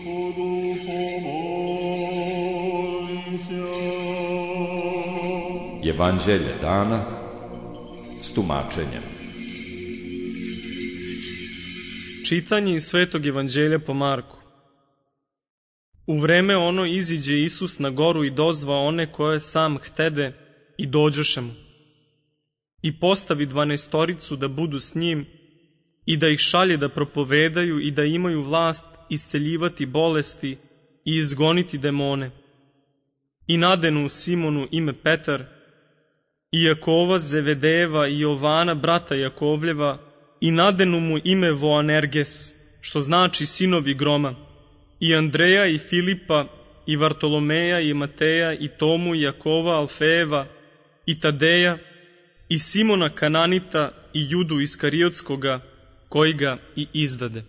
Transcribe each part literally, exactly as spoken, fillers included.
Evanđelje dana s tumačenjem. Čitanje iz Svetog evanđelja po Marku. U vreme ono iziđe Isus na goru i dozva one koje sam htede i dođoše mu. I postavi dvanaestoricu da budu s njim i da ih šalje da propovedaju i da imaju vlast isceljivati bolesti i izgoniti demone. I nadenu Simonu ime Petar, i Jakova Zevedejeva i Jovana brata Jakovljeva, i nadenu mu ime Voanerges, što znači sinovi groma, i Andreja i Filipa i Vartolomeja i Mateja i Tomu i Jakova Alfejeva i Tadeja i Simona Kananita i Judu Iskariotskoga, koji ga i izdade.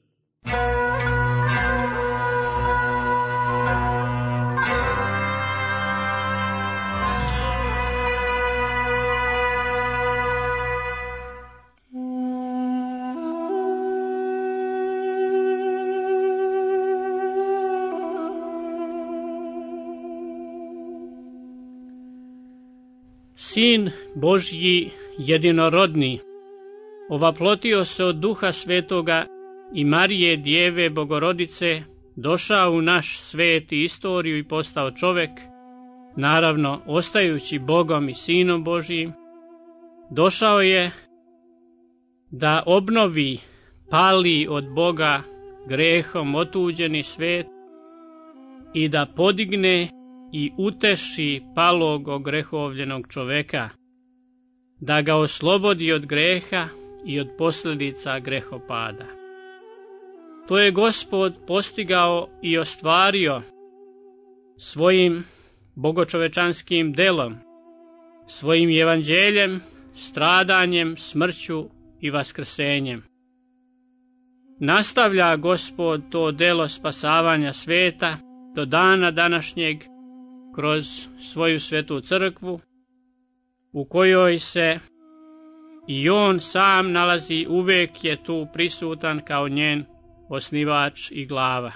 Sin Božji jedinorodni, ovaplotio se od Duha Svetoga i Marije Djeve Bogorodice, došao u naš svet i istoriju i postao čovek, naravno ostajući Bogom i Sinom Božjim. Došao je da obnovi pali od Boga grehom otuđeni svet i da podigne i uteši palog ogrehovljenog čoveka, da ga oslobodi od greha i od posljedica grehopada. To je Gospod postigao i ostvario svojim bogočovečanskim delom, svojim evanđeljem, stradanjem, smrću i vaskrsenjem. Nastavlja Gospod to delo spasavanja sveta do dana današnjeg kroz svoju svetu crkvu, u kojoj se i on sam nalazi, uvijek je tu prisutan kao njen osnivač i glava.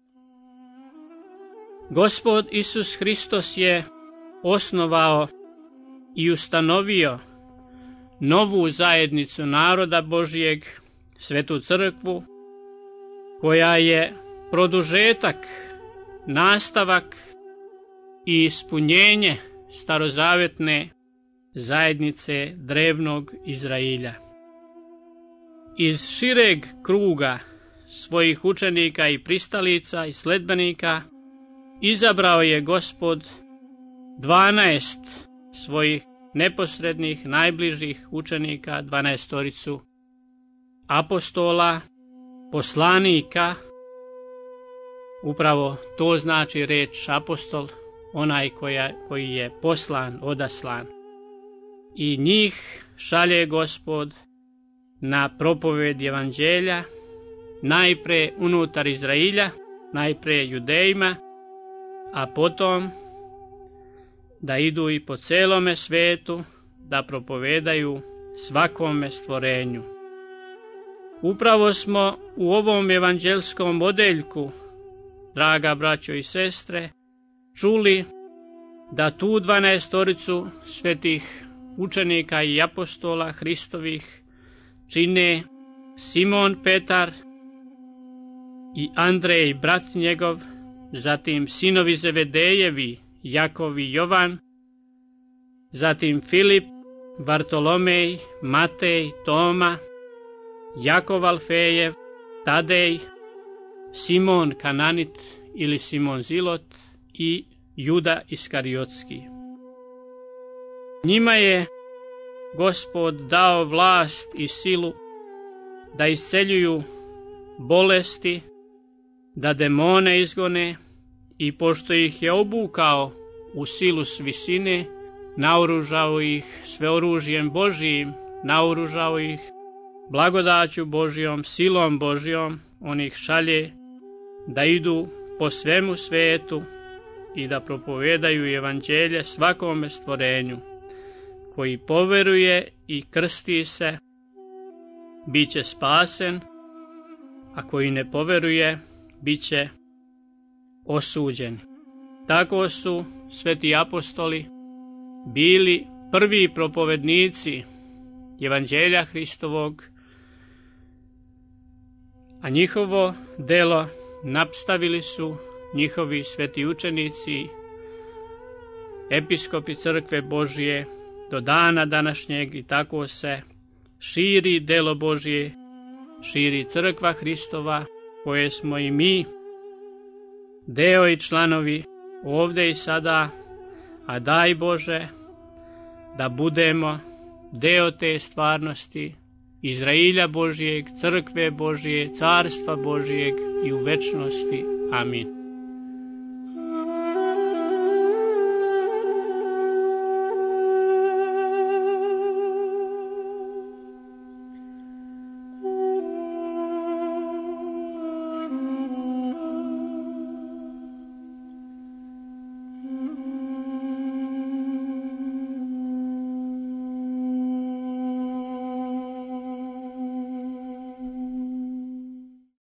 Gospod Isus Hristos je osnovao i ustanovio novu zajednicu naroda Božijeg, svetu crkvu, koja je produžetak, nastavak i ispunjenje starozavetne zajednice drevnog Izrailja. Iz šireg kruga svojih učenika i pristalica i sledbenika izabrao je Gospod dvanaest svojih neposrednih, najbližih učenika, dvanaestoricu apostola, poslanika. Upravo to znači reč apostol, onaj koja, koji je poslan, odaslan. I njih šalje Gospod na propoved evanđelja, najpre unutar Izrailja, najpre Judejima, a potom da idu i po celome svetu, da propovedaju svakome stvorenju. Upravo smo u ovom evanđelskom odeljku, draga braćo i sestre, čuli da tu dvanaestoricu svetih učenika i apostola Hristovih čine Simon Petar i Andrej brat njegov, zatim sinovi Zevedejevi, Jakov i Jovan, zatim Filip, Vartolomej, Matej, Toma, Jakov Alfejev, Tadej, Simon Kananit ili Simon Zilot i Juda Iskariotski. Njima je Gospod dao vlast i silu da isceljuju bolesti, da demone izgone, i pošto ih je obukao u silu s visine, naoružao ih sve oružjem Božijim, naoružao ih blagodaću Božijom, silom Božijom, on ih šalje da idu po svemu svetu i da propovedaju evanđelje svakome stvorenju. Koji poveruje i krsti se, bit će spasen, a koji ne poveruje, bit će osuđeni. Tako su sveti apostoli bili prvi propovednici Evanđelja Hristovog, a njihovo delo nastavili su njihovi sveti učenici, episkopi crkve Božije do dana današnjeg, i tako se širi delo Božje, širi crkva Hristova, koje smo i mi deo i članovi ovde i sada, a daj Bože da budemo deo te stvarnosti, Izrailja Božijeg, crkve Božije, carstva Božijeg i u večnosti. Amin.